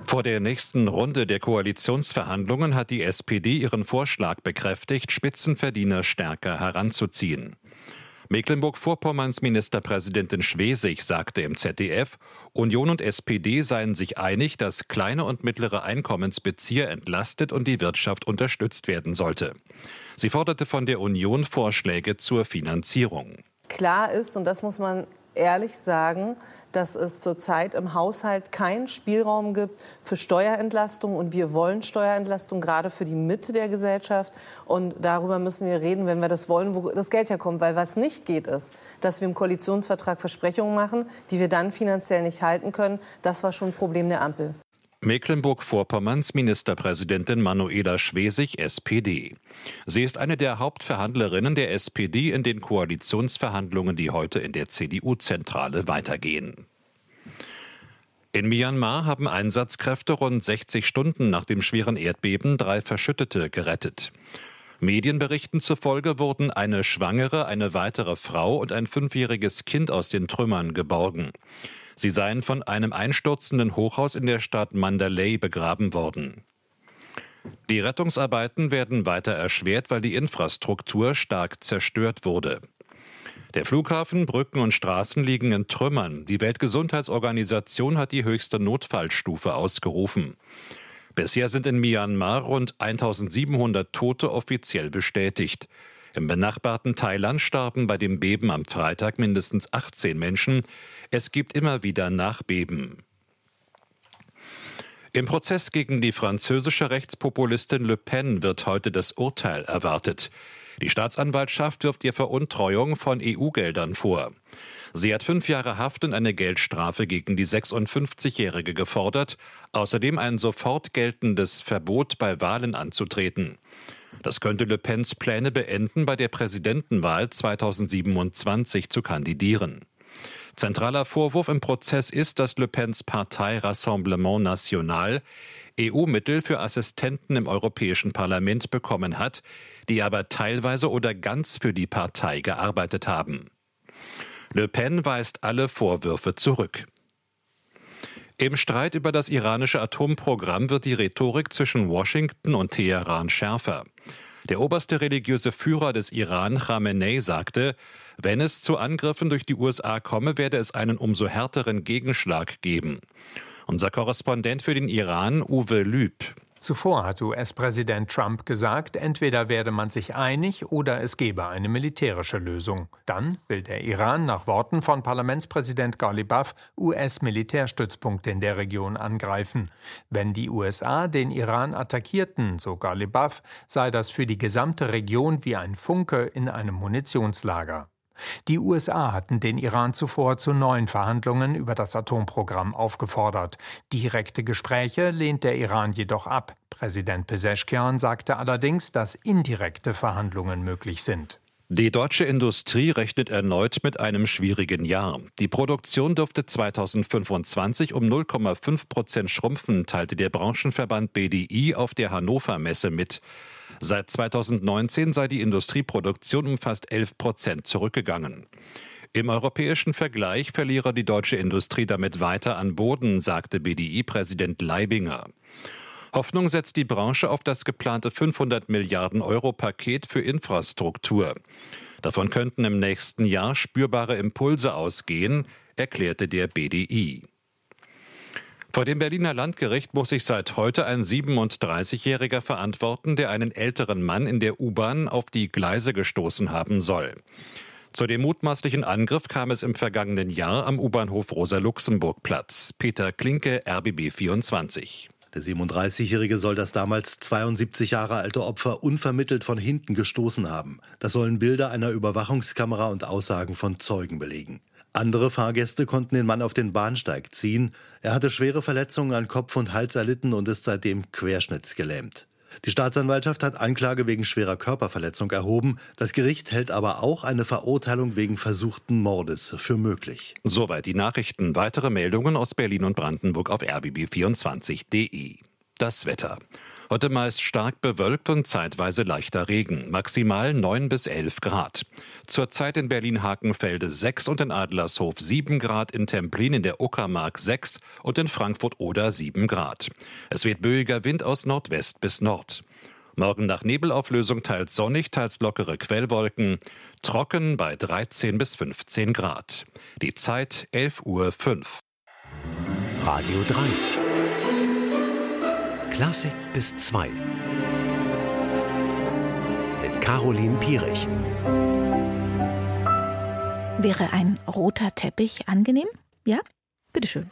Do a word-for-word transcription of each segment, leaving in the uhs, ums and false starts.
Vor der nächsten Runde der Koalitionsverhandlungen hat die S P D ihren Vorschlag bekräftigt, Spitzenverdiener stärker heranzuziehen. Mecklenburg-Vorpommerns Ministerpräsidentin Schwesig sagte im Z D F, Union und S P D seien sich einig, dass kleine und mittlere Einkommensbezieher entlastet und die Wirtschaft unterstützt werden sollte. Sie forderte von der Union Vorschläge zur Finanzierung. Klar ist, und das muss man ehrlich sagen, dass es zurzeit im Haushalt keinen Spielraum gibt für Steuerentlastung. Und wir wollen Steuerentlastung gerade für die Mitte der Gesellschaft. Und darüber müssen wir reden, wenn wir das wollen, wo das Geld herkommt. Weil was nicht geht, ist, dass wir im Koalitionsvertrag Versprechungen machen, die wir dann finanziell nicht halten können. Das war schon ein Problem der Ampel. Mecklenburg-Vorpommerns Ministerpräsidentin Manuela Schwesig, S P D. Sie ist eine der Hauptverhandlerinnen der S P D in den Koalitionsverhandlungen, die heute in der C D U-Zentrale weitergehen. In Myanmar haben Einsatzkräfte rund sechzig Stunden nach dem schweren Erdbeben drei Verschüttete gerettet. Medienberichten zufolge wurden eine Schwangere, eine weitere Frau und ein fünfjähriges Kind aus den Trümmern geborgen. Sie seien von einem einstürzenden Hochhaus in der Stadt Mandalay begraben worden. Die Rettungsarbeiten werden weiter erschwert, weil die Infrastruktur stark zerstört wurde. Der Flughafen, Brücken und Straßen liegen in Trümmern. Die Weltgesundheitsorganisation hat die höchste Notfallstufe ausgerufen. Bisher sind in Myanmar rund eintausendsiebenhundert Tote offiziell bestätigt. Im benachbarten Thailand starben bei dem Beben am Freitag mindestens achtzehn Menschen. Es gibt immer wieder Nachbeben. Im Prozess gegen die französische Rechtspopulistin Le Pen wird heute das Urteil erwartet. Die Staatsanwaltschaft wirft ihr Veruntreuung von E U-Geldern vor. Sie hat fünf Jahre Haft und eine Geldstrafe gegen die sechsundfünfzigjährige gefordert, außerdem ein sofort geltendes Verbot bei Wahlen anzutreten. Das könnte Le Pens Pläne beenden, bei der Präsidentenwahl zweitausendsiebenundzwanzig zu kandidieren. Zentraler Vorwurf im Prozess ist, dass Le Pens Partei Rassemblement National E U-Mittel für Assistenten im Europäischen Parlament bekommen hat, die aber teilweise oder ganz für die Partei gearbeitet haben. Le Pen weist alle Vorwürfe zurück. Im Streit über das iranische Atomprogramm wird die Rhetorik zwischen Washington und Teheran schärfer. Der oberste religiöse Führer des Iran, Khamenei, sagte, wenn es zu Angriffen durch die U S A komme, werde es einen umso härteren Gegenschlag geben. Unser Korrespondent für den Iran, Uwe Lüb. Zuvor hat U S-Präsident Trump gesagt, entweder werde man sich einig oder es gebe eine militärische Lösung. Dann will der Iran nach Worten von Parlamentspräsident Ghalibaf U S-Militärstützpunkte in der Region angreifen. Wenn die U S A den Iran attackierten, so Ghalibaf, sei das für die gesamte Region wie ein Funke in einem Munitionslager. Die U S A hatten den Iran zuvor zu neuen Verhandlungen über das Atomprogramm aufgefordert. Direkte Gespräche lehnt der Iran jedoch ab. Präsident Pezeschkian sagte allerdings, dass indirekte Verhandlungen möglich sind. Die deutsche Industrie rechnet erneut mit einem schwierigen Jahr. Die Produktion dürfte zweitausendfünfundzwanzig um null Komma fünf Prozent schrumpfen, teilte der Branchenverband B D I auf der Hannover Messe mit. Seit zweitausendneunzehn sei die Industrieproduktion um fast elf Prozent zurückgegangen. Im europäischen Vergleich verliere die deutsche Industrie damit weiter an Boden, sagte B D I-Präsident Leibinger. Hoffnung setzt die Branche auf das geplante fünfhundert Milliarden Euro Paket für Infrastruktur. Davon könnten im nächsten Jahr spürbare Impulse ausgehen, erklärte der B D I. Vor dem Berliner Landgericht muss sich seit heute ein siebenunddreißigjähriger verantworten, der einen älteren Mann in der U-Bahn auf die Gleise gestoßen haben soll. Zu dem mutmaßlichen Angriff kam es im vergangenen Jahr am U-Bahnhof Rosa-Luxemburg-Platz. Peter Klinke, R B B vierundzwanzig. Der siebenunddreißigjährige soll das damals zweiundsiebzig Jahre alte Opfer unvermittelt von hinten gestoßen haben. Das sollen Bilder einer Überwachungskamera und Aussagen von Zeugen belegen. Andere Fahrgäste konnten den Mann auf den Bahnsteig ziehen. Er hatte schwere Verletzungen an Kopf und Hals erlitten und ist seitdem querschnittsgelähmt. Die Staatsanwaltschaft hat Anklage wegen schwerer Körperverletzung erhoben. Das Gericht hält aber auch eine Verurteilung wegen versuchten Mordes für möglich. Soweit die Nachrichten. Weitere Meldungen aus Berlin und Brandenburg auf r b b vierundzwanzig punkt d e. Das Wetter. Heute meist stark bewölkt und zeitweise leichter Regen, maximal neun bis elf Grad. Zurzeit in Berlin-Hakenfelde sechs und in Adlershof sieben Grad, in Templin in der Uckermark sechs und in Frankfurt-Oder sieben Grad. Es weht böiger Wind aus Nordwest bis Nord. Morgen nach Nebelauflösung teils sonnig, teils lockere Quellwolken. Trocken bei dreizehn bis fünfzehn Grad. Die Zeit elf Uhr fünf. Radio drei. Klassik bis zwei. Mit Caroline Pierich. Wäre ein roter Teppich angenehm? Ja? Bitteschön.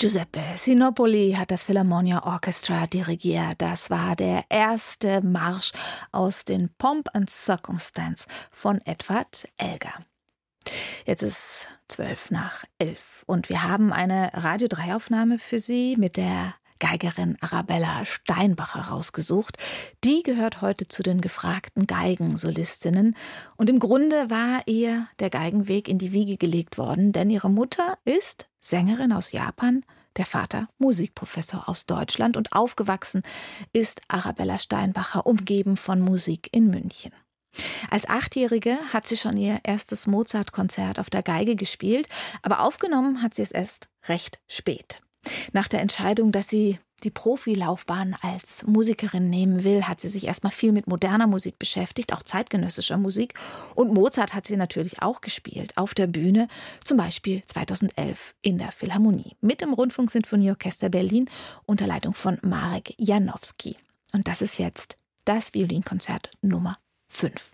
Giuseppe Sinopoli hat das Philharmonia Orchestra dirigiert. Das war der erste Marsch aus den Pomp and Circumstance von Edward Elgar. Jetzt ist zwölf nach elf und wir haben eine Radio drei Aufnahme für Sie mit der Geigerin Arabella Steinbacher rausgesucht. Die gehört heute zu den gefragten Geigensolistinnen. Und im Grunde war ihr der Geigenweg in die Wiege gelegt worden, denn ihre Mutter ist Sängerin aus Japan, der Vater Musikprofessor aus Deutschland und aufgewachsen ist Arabella Steinbacher, umgeben von Musik in München. Als Achtjährige hat sie schon ihr erstes Mozart-Konzert auf der Geige gespielt, aber aufgenommen hat sie es erst recht spät. Nach der Entscheidung, dass sie die Profilaufbahn als Musikerin nehmen will, hat sie sich erstmal viel mit moderner Musik beschäftigt, auch zeitgenössischer Musik. Und Mozart hat sie natürlich auch gespielt, auf der Bühne, zum Beispiel zweitausendelf in der Philharmonie, mit dem Rundfunksinfonieorchester Berlin unter Leitung von Marek Janowski. Und das ist jetzt das Violinkonzert Nummer fünf.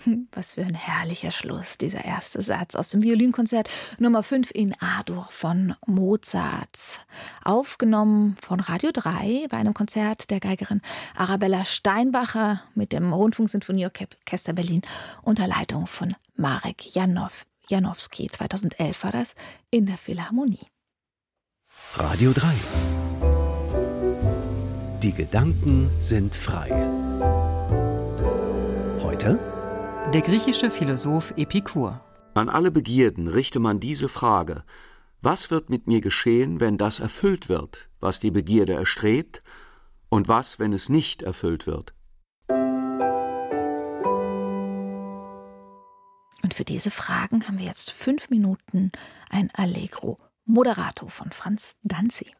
Was für ein herrlicher Schluss, dieser erste Satz aus dem Violinkonzert Nummer fünf in A-Dur von Mozart. Aufgenommen von Radio drei bei einem Konzert der Geigerin Arabella Steinbacher mit dem Rundfunksinfonieorchester Berlin unter Leitung von Marek Janow, Janowski. zweitausendelf war das in der Philharmonie. Radio drei. Die Gedanken sind frei. Heute der griechische Philosoph Epikur. An alle Begierden richte man diese Frage: Was wird mit mir geschehen, wenn das erfüllt wird, was die Begierde erstrebt, und was, wenn es nicht erfüllt wird? Und für diese Fragen haben wir jetzt fünf Minuten ein Allegro Moderato von Franz Danzi.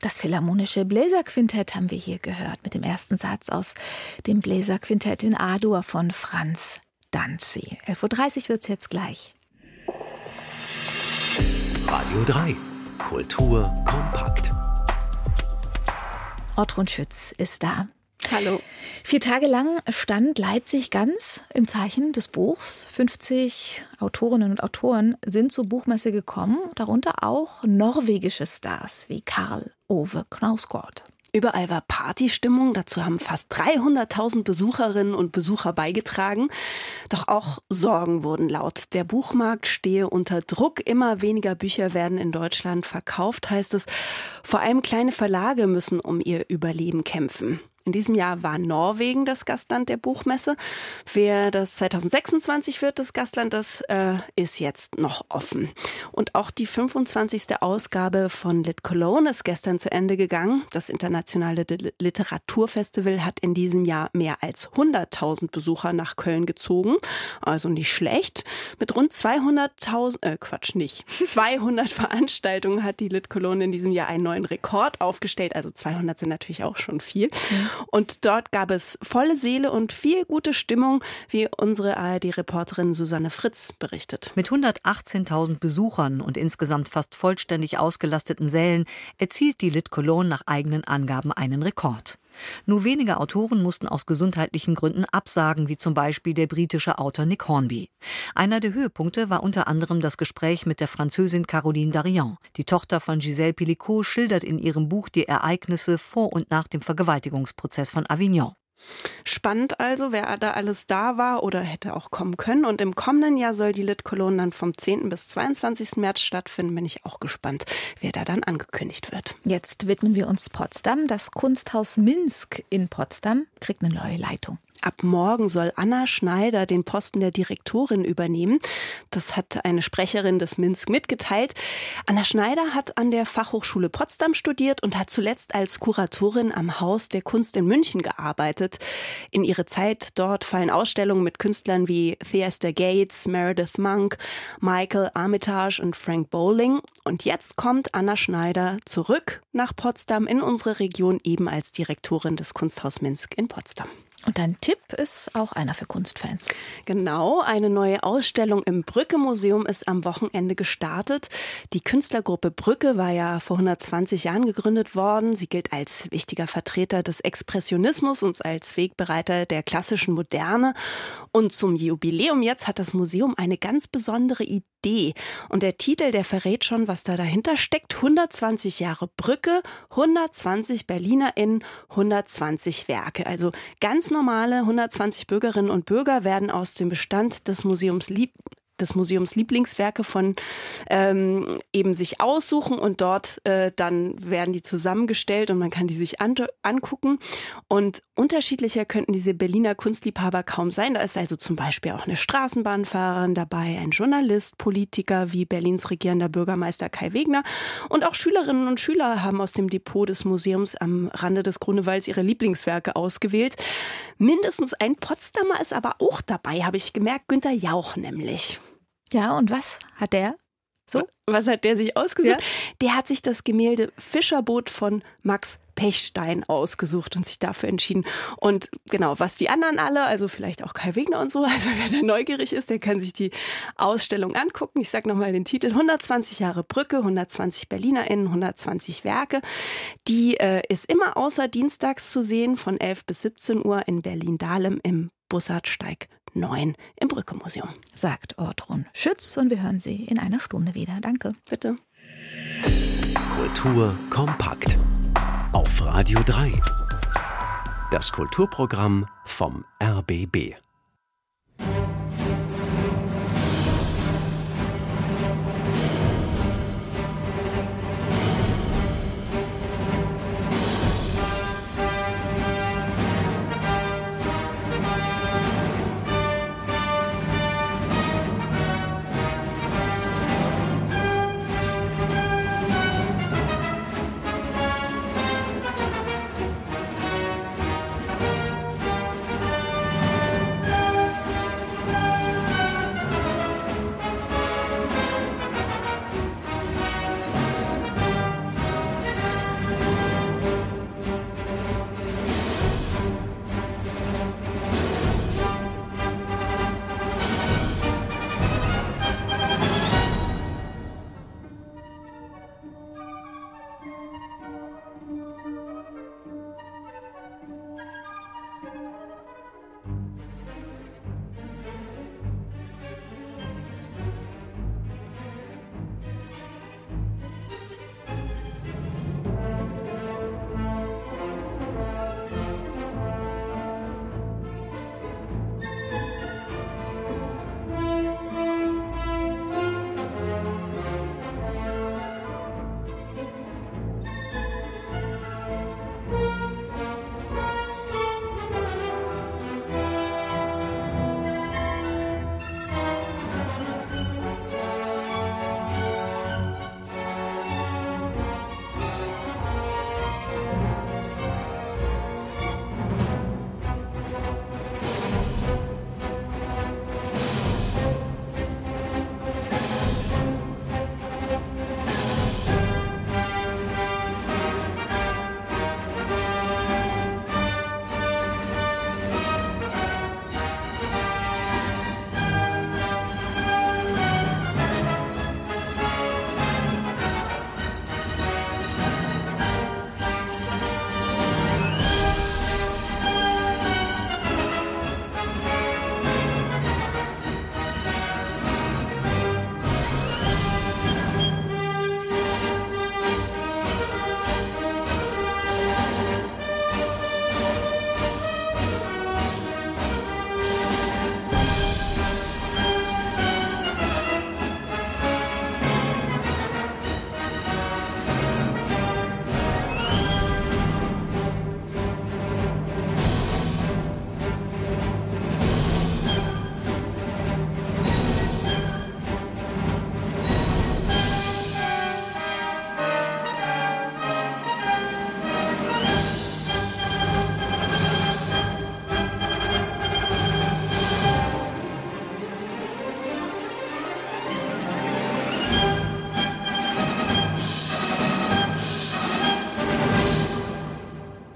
Das Philharmonische Bläserquintett haben wir hier gehört mit dem ersten Satz aus dem Bläserquintett in A-Dur von Franz Danzi. elf Uhr dreißig wird es jetzt gleich. Radio drei. Kultur kompakt. Ortrun Schütz ist da. Hallo. Vier Tage lang stand Leipzig ganz im Zeichen des Buchs. fünfzig Autorinnen und Autoren sind zur Buchmesse gekommen, darunter auch norwegische Stars wie Karl Ove Knausgård. Überall war Partystimmung, dazu haben fast dreihunderttausend Besucherinnen und Besucher beigetragen. Doch auch Sorgen wurden laut. Der Buchmarkt stehe unter Druck, immer weniger Bücher werden in Deutschland verkauft, heißt es. Vor allem kleine Verlage müssen um ihr Überleben kämpfen. In diesem Jahr war Norwegen das Gastland der Buchmesse. Wer das zwanzig sechsundzwanzig wird, das Gastland, das äh, ist jetzt noch offen. Und auch die fünfundzwanzigste Ausgabe von Lit Cologne ist gestern zu Ende gegangen. Das internationale Literaturfestival hat in diesem Jahr mehr als hunderttausend Besucher nach Köln gezogen. Also nicht schlecht. Mit rund zweihunderttausend, äh Quatsch nicht, zweihundert Veranstaltungen hat die Lit Cologne in diesem Jahr einen neuen Rekord aufgestellt. Also zweihundert sind natürlich auch schon viel. Mhm. Und dort gab es volle Seele und viel gute Stimmung, wie unsere A R D-Reporterin Susanne Fritz berichtet. Mit hundertachtzehntausend Besuchern und insgesamt fast vollständig ausgelasteten Sälen erzielt die Lit Cologne nach eigenen Angaben einen Rekord. Nur wenige Autoren mussten aus gesundheitlichen Gründen absagen, wie zum Beispiel der britische Autor Nick Hornby. Einer der Höhepunkte war unter anderem das Gespräch mit der Französin Caroline Darian. Die Tochter von Gisèle Picot schildert in ihrem Buch die Ereignisse vor und nach dem Vergewaltigungsprozess von Avignon. Spannend also, wer da alles da war oder hätte auch kommen können. Und im kommenden Jahr soll die Lit Cologne dann vom zehnten bis zweiundzwanzigsten März stattfinden. Bin ich auch gespannt, wer da dann angekündigt wird. Jetzt widmen wir uns Potsdam. Das Kunsthaus Minsk in Potsdam kriegt eine neue Leitung. Ab morgen soll Anna Schneider den Posten der Direktorin übernehmen. Das hat eine Sprecherin des Minsk mitgeteilt. Anna Schneider hat an der Fachhochschule Potsdam studiert und hat zuletzt als Kuratorin am Haus der Kunst in München gearbeitet. In ihre Zeit dort fallen Ausstellungen mit Künstlern wie Theaster Gates, Meredith Monk, Michael Armitage und Frank Bowling. Und jetzt kommt Anna Schneider zurück nach Potsdam in unsere Region, eben als Direktorin des Kunsthaus Minsk in Potsdam. Und dein Tipp ist auch einer für Kunstfans. Genau, eine neue Ausstellung im Brücke-Museum ist am Wochenende gestartet. Die Künstlergruppe Brücke war ja vor hundertzwanzig Jahren gegründet worden. Sie gilt als wichtiger Vertreter des Expressionismus und als Wegbereiter der klassischen Moderne. Und zum Jubiläum jetzt hat das Museum eine ganz besondere Idee. Und der Titel, der verrät schon, was da dahinter steckt. hundertzwanzig Jahre Brücke, hundertzwanzig BerlinerInnen, hundertzwanzig Werke. Also ganz normale hundertzwanzig Bürgerinnen und Bürger werden aus dem Bestand des Museums lieb des Museums Lieblingswerke von ähm, eben sich aussuchen und dort äh, dann werden die zusammengestellt und man kann die sich an, angucken. Und unterschiedlicher könnten diese Berliner Kunstliebhaber kaum sein. Da ist also zum Beispiel auch eine Straßenbahnfahrerin dabei, ein Journalist, Politiker wie Berlins regierender Bürgermeister Kai Wegner. Und auch Schülerinnen und Schüler haben aus dem Depot des Museums am Rande des Grunewalds ihre Lieblingswerke ausgewählt. Mindestens ein Potsdamer ist aber auch dabei, habe ich gemerkt, Günter Jauch nämlich. Ja, und was hat der so? Was hat der sich ausgesucht? Ja? Der hat sich das Gemälde Fischerboot von Max Pechstein ausgesucht und sich dafür entschieden. Und genau, was die anderen alle, also vielleicht auch Kai Wegner und so, also wer da neugierig ist, der kann sich die Ausstellung angucken. Ich sage nochmal den Titel, hundertzwanzig Jahre Brücke, hundertzwanzig BerlinerInnen, hundertzwanzig Werke. Die äh, ist immer außer dienstags zu sehen von elf bis siebzehn Uhr in Berlin-Dahlem im Bussardsteig neun im Brücke-Museum. Sagt Ortrun Schütz und wir hören sie in einer Stunde wieder. Danke. Bitte. Kultur kompakt. Auf Radio drei. Das Kulturprogramm vom R B B.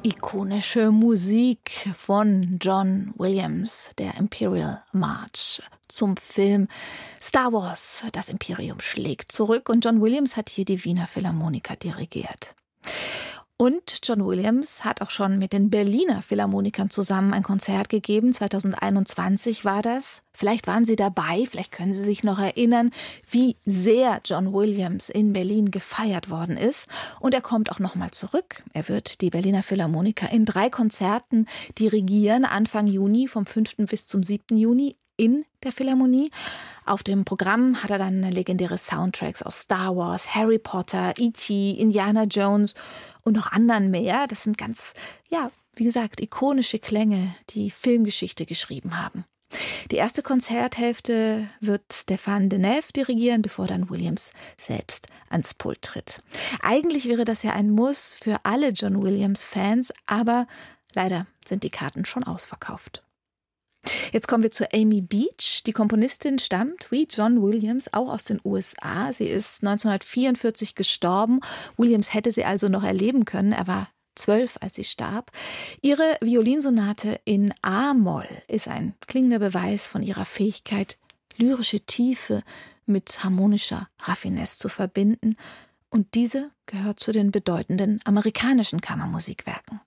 Ikonische Musik von John Williams, der Imperial March zum Film Star Wars, das Imperium schlägt zurück. Und John Williams hat hier die Wiener Philharmoniker dirigiert. Und John Williams hat auch schon mit den Berliner Philharmonikern zusammen ein Konzert gegeben. zweitausendeinundzwanzig war das. Vielleicht waren Sie dabei, vielleicht können Sie sich noch erinnern, wie sehr John Williams in Berlin gefeiert worden ist. Und er kommt auch noch mal zurück. Er wird die Berliner Philharmoniker in drei Konzerten dirigieren, Anfang Juni, vom fünften bis zum siebten Juni in der Philharmonie. Auf dem Programm hat er dann legendäre Soundtracks aus Star Wars, Harry Potter, E T, Indiana Jones und noch anderen mehr. Das sind ganz, ja, wie gesagt, ikonische Klänge, die Filmgeschichte geschrieben haben. Die erste Konzerthälfte wird Stéphane Denève dirigieren, bevor dann Williams selbst ans Pult tritt. Eigentlich wäre das ja ein Muss für alle John Williams-Fans, aber leider sind die Karten schon ausverkauft. Jetzt kommen wir zu Amy Beach. Die Komponistin stammt, wie John Williams, auch aus den U S A. Sie ist neunzehnhundertvierundvierzig gestorben. Williams hätte sie also noch erleben können. Er war zwölf, als sie starb. Ihre Violinsonate in A-Moll ist ein klingender Beweis von ihrer Fähigkeit, lyrische Tiefe mit harmonischer Raffinesse zu verbinden. Und diese gehört zu den bedeutenden amerikanischen Kammermusikwerken.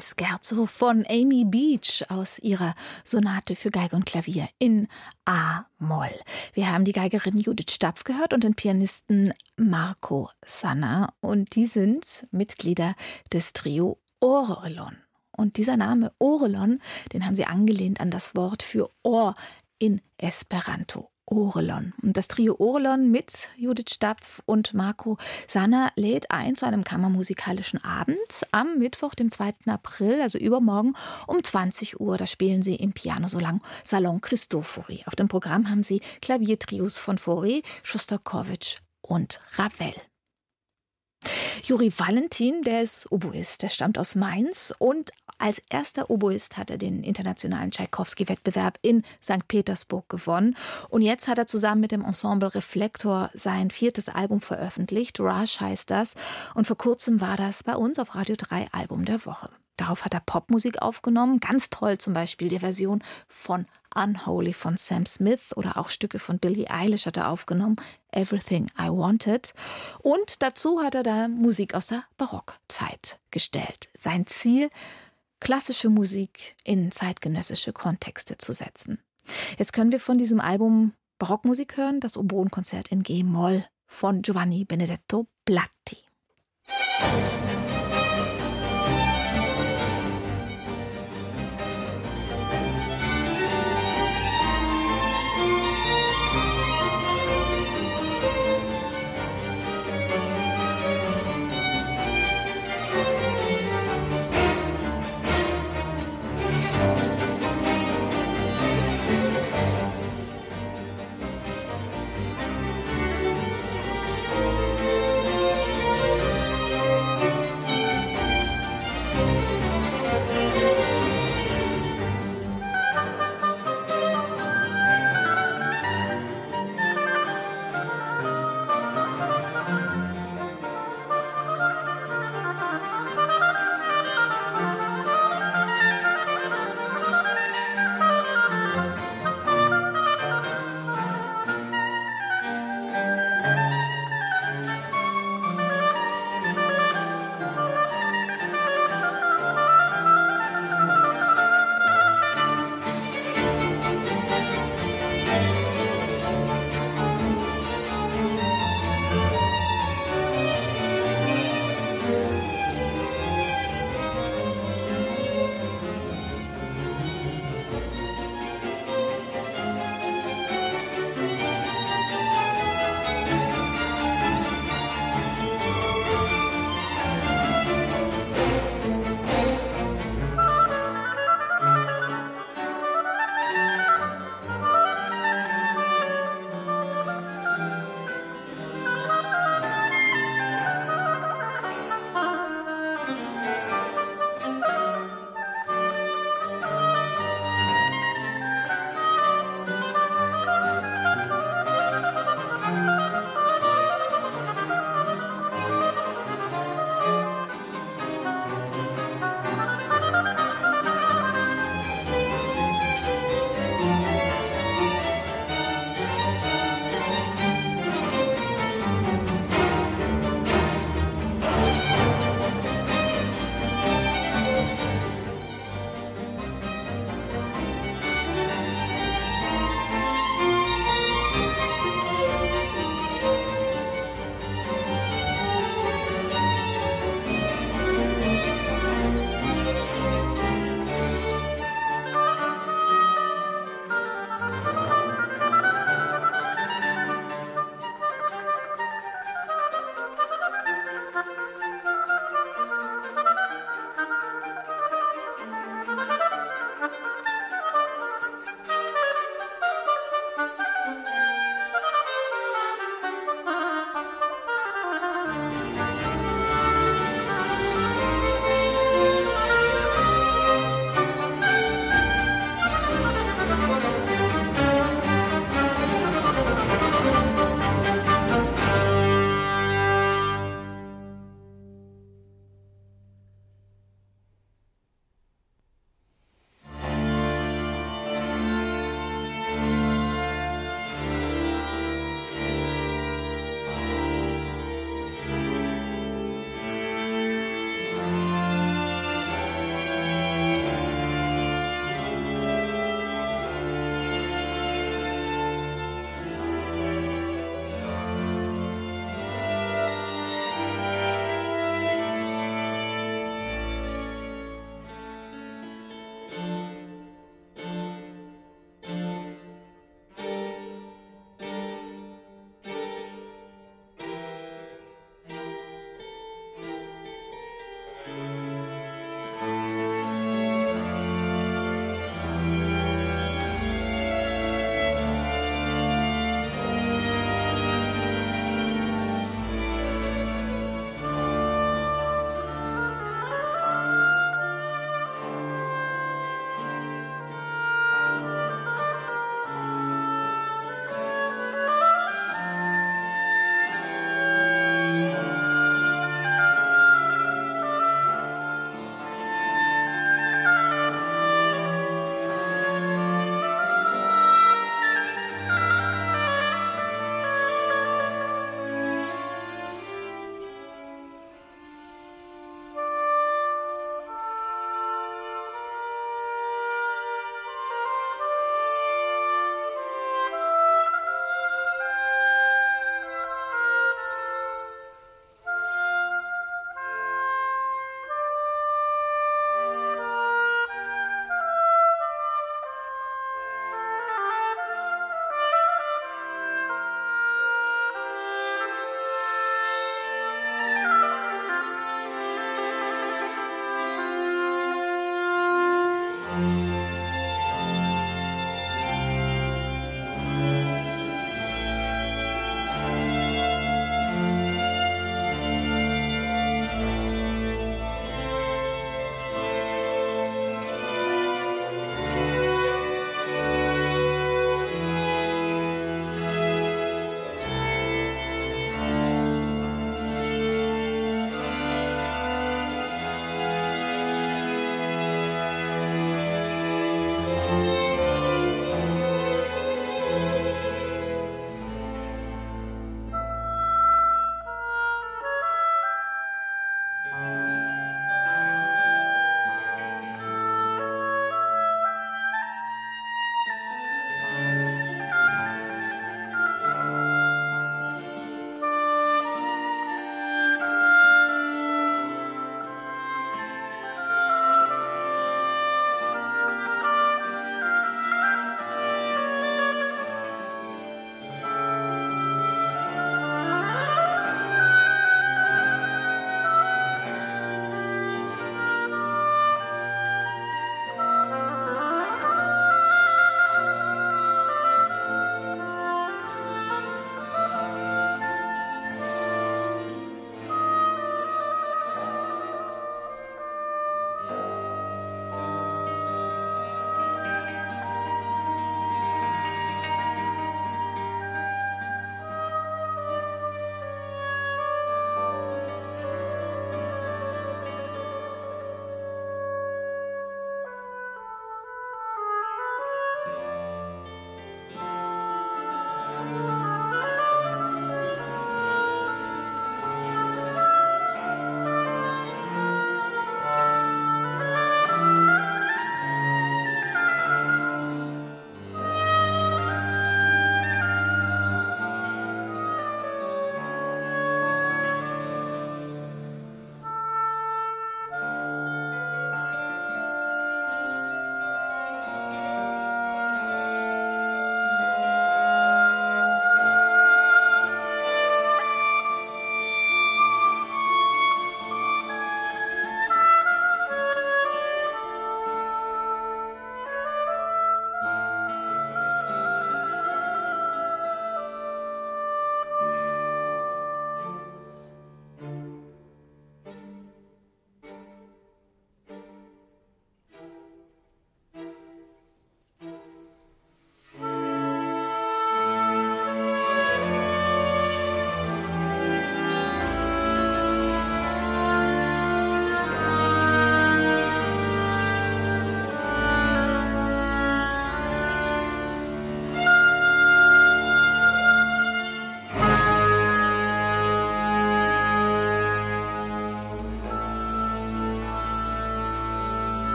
Scherzo von Amy Beach aus ihrer Sonate für Geige und Klavier in A-Moll. Wir haben die Geigerin Judith Stapf gehört und den Pianisten Marco Sanna. Und die sind Mitglieder des Trio Orelon. Und dieser Name Orelon, den haben sie angelehnt an das Wort für Ohr in Esperanto. Orelon. Und das Trio Orelon mit Judith Stapf und Marco Sanna lädt ein zu einem kammermusikalischen Abend am Mittwoch, dem zweiten April, also übermorgen um zwanzig Uhr. Da spielen sie im Pianosalon Cristofori. Auf dem Programm haben sie Klaviertrios von Fauré, Schostakowitsch und Ravel. Juri Valentin, der ist Oboist, der stammt aus Mainz und als erster Oboist hat er den internationalen Tschaikowski-Wettbewerb in Sankt Petersburg gewonnen. Und jetzt hat er zusammen mit dem Ensemble Reflektor sein viertes Album veröffentlicht. Rush heißt das. Und vor kurzem war das bei uns auf Radio drei Album der Woche. Darauf hat er Popmusik aufgenommen. Ganz toll zum Beispiel die Version von Unholy von Sam Smith oder auch Stücke von Billie Eilish hat er aufgenommen. Everything I Wanted. Und dazu hat er da Musik aus der Barockzeit gestellt. Sein Ziel, klassische Musik in zeitgenössische Kontexte zu setzen. Jetzt können wir von diesem Album Barockmusik hören, das Oboenkonzert in G-Moll von Giovanni Benedetto Blatti.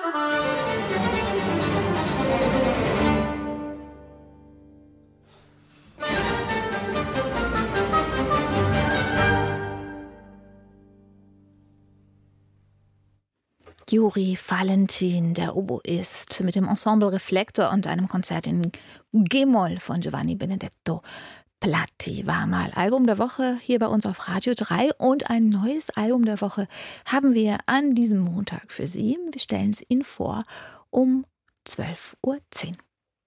Juri Valentin, der Oboist, mit dem Ensemble Reflektor und einem Konzert in G-Moll von Giovanni Benedetto Platti war mal Album der Woche hier bei uns auf Radio drei. Und ein neues Album der Woche haben wir an diesem Montag für Sie. Wir stellen es Ihnen vor um zwölf Uhr zehn.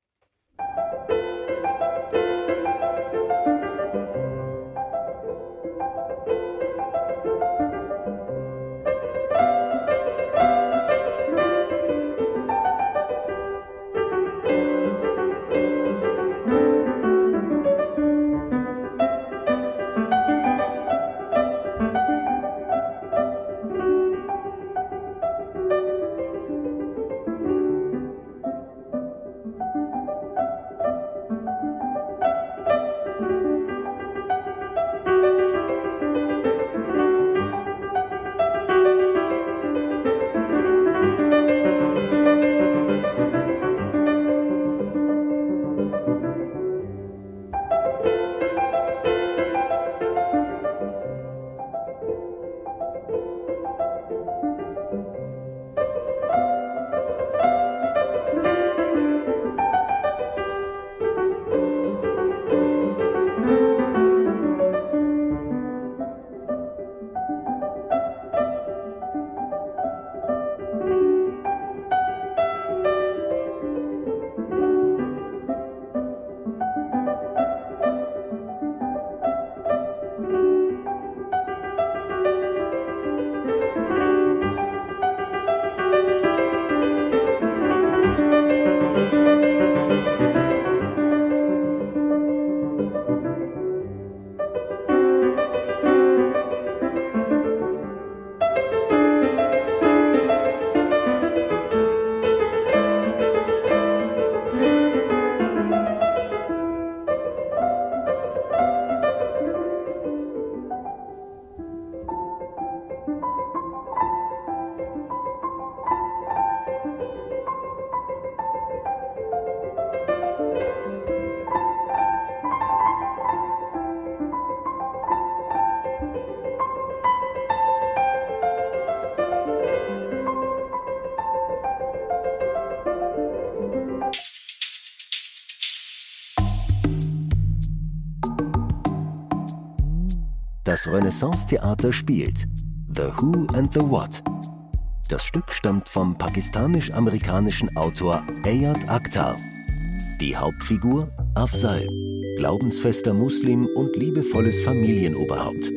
Das Renaissance-Theater spielt The Who and the What. Das Stück stammt vom pakistanisch-amerikanischen Autor Ayad Akhtar. Die Hauptfigur Afzal, glaubensfester Muslim und liebevolles Familienoberhaupt.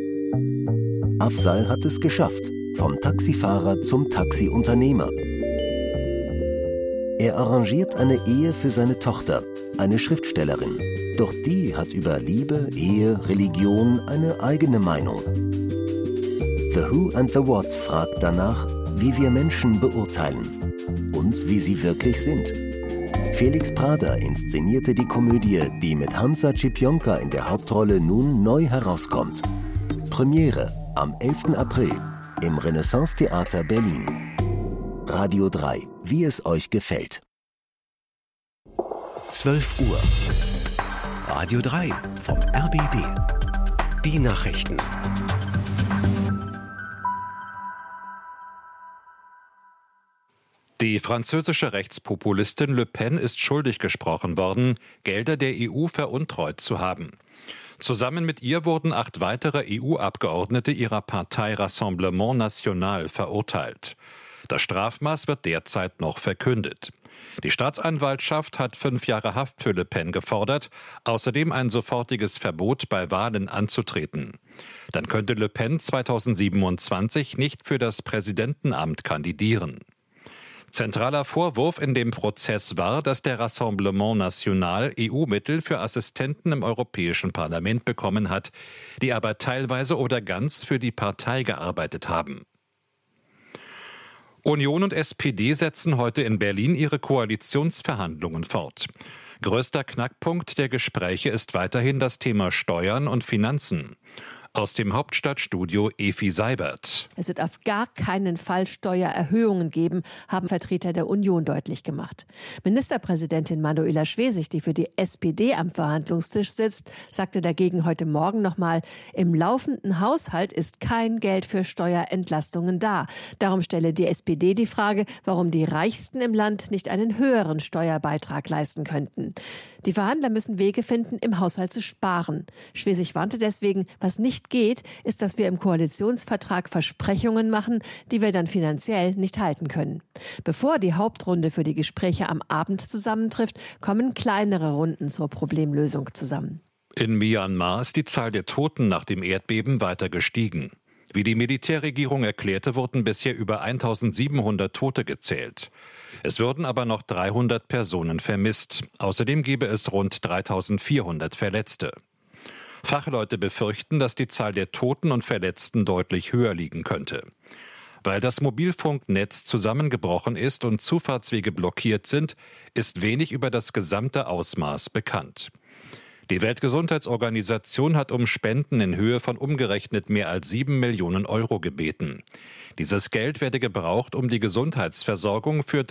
Afzal hat es geschafft, vom Taxifahrer zum Taxiunternehmer. Er arrangiert eine Ehe für seine Tochter, eine Schriftstellerin. Doch die hat über Liebe, Ehe, Religion eine eigene Meinung. The Who and the What fragt danach, wie wir Menschen beurteilen und wie sie wirklich sind. Felix Prader inszenierte die Komödie, die mit Hansa Cipionka in der Hauptrolle nun neu herauskommt. Premiere am elften April im Renaissance-Theater Berlin. Radio drei, wie es euch gefällt. zwölf Uhr. Radio drei vom R B B. Die Nachrichten. Die französische Rechtspopulistin Le Pen ist schuldig gesprochen worden, Gelder der E U veruntreut zu haben. Zusammen mit ihr wurden acht weitere E U-Abgeordnete ihrer Partei Rassemblement National verurteilt. Das Strafmaß wird derzeit noch verkündet. Die Staatsanwaltschaft hat fünf Jahre Haft für Le Pen gefordert, außerdem ein sofortiges Verbot bei Wahlen anzutreten. Dann könnte Le Pen zweitausendsiebenundzwanzig nicht für das Präsidentenamt kandidieren. Zentraler Vorwurf in dem Prozess war, dass der Rassemblement National E U-Mittel für Assistenten im Europäischen Parlament bekommen hat, die aber teilweise oder ganz für die Partei gearbeitet haben. Union und S P D setzen heute in Berlin ihre Koalitionsverhandlungen fort. Größter Knackpunkt der Gespräche ist weiterhin das Thema Steuern und Finanzen. Aus dem Hauptstadtstudio Efi Seibert. Es wird auf gar keinen Fall Steuererhöhungen geben, haben Vertreter der Union deutlich gemacht. Ministerpräsidentin Manuela Schwesig, die für die S P D am Verhandlungstisch sitzt, sagte dagegen heute Morgen nochmal, im laufenden Haushalt ist kein Geld für Steuerentlastungen da. Darum stelle die S P D die Frage, warum die Reichsten im Land nicht einen höheren Steuerbeitrag leisten könnten. Die Verhandler müssen Wege finden, im Haushalt zu sparen. Schwesig warnte deswegen, was nicht geht, ist, dass wir im Koalitionsvertrag Versprechungen machen, die wir dann finanziell nicht halten können. Bevor die Hauptrunde für die Gespräche am Abend zusammentrifft, kommen kleinere Runden zur Problemlösung zusammen. In Myanmar ist die Zahl der Toten nach dem Erdbeben weiter gestiegen. Wie die Militärregierung erklärte, wurden bisher über eintausendsiebenhundert Tote gezählt. Es würden aber noch dreihundert Personen vermisst. Außerdem gebe es rund dreitausendvierhundert Verletzte. Fachleute befürchten, dass die Zahl der Toten und Verletzten deutlich höher liegen könnte. Weil das Mobilfunknetz zusammengebrochen ist und Zufahrtswege blockiert sind, ist wenig über das gesamte Ausmaß bekannt. Die Weltgesundheitsorganisation hat um Spenden in Höhe von umgerechnet mehr als sieben Millionen Euro gebeten. Dieses Geld werde gebraucht, um die Gesundheitsversorgung für